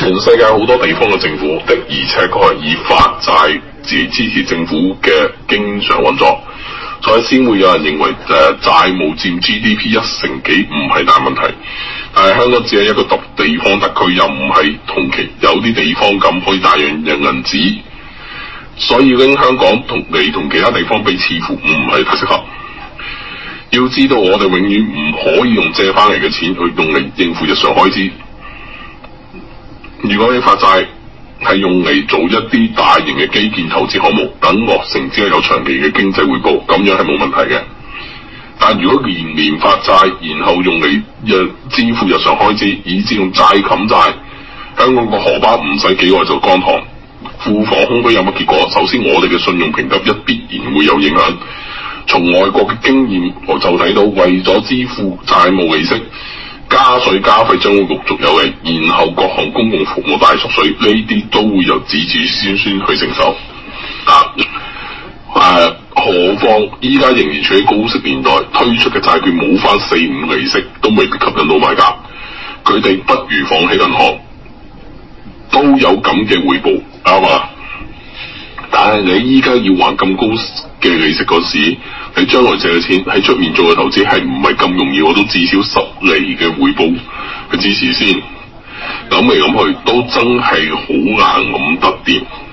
全世界好多地方嘅政府的而且確係以發債支持政府嘅經常運作，所以先會有人認為債務佔 GDP 1成幾唔係大問題。但係香港只係一個地方特區，又唔係同期有啲地方咁可以大量印銀紙，所以拎香港同其他地方比，似乎唔係太適合。要知道我哋永遠唔可以用借翻嚟嘅錢去用嚟應付日常開支。如果你發債係用嚟做一啲大型嘅基建投資項目，等落成之後有長期嘅經濟回報，咁樣係冇問題嘅。但如果年年發債，然後用嚟支付日常開支，以至用債冚債，香港個荷包唔使幾耐就乾塘，庫房空虛有乜結果？首先我哋嘅信用評級必然會有影響。從外國嘅經驗我就睇到，為咗支付債務利息，加稅加費將會陸續有嚟，然後各項公共服務大縮水，呢啲都會由子子孫孫去承受。何況依家仍然處於高息年代，推出嘅債券冇翻4-5厘息，都未必吸引到買家。佢哋不如放喺銀行，都有咁嘅回報，啱嘛？但係你依家要還咁高嘅利息嗰時，你將來借嘅錢喺出面做嘅投資係唔係咁容易？我都至少10厘嘅回報去支持先。諗嚟諗去都真係好難諗得掂。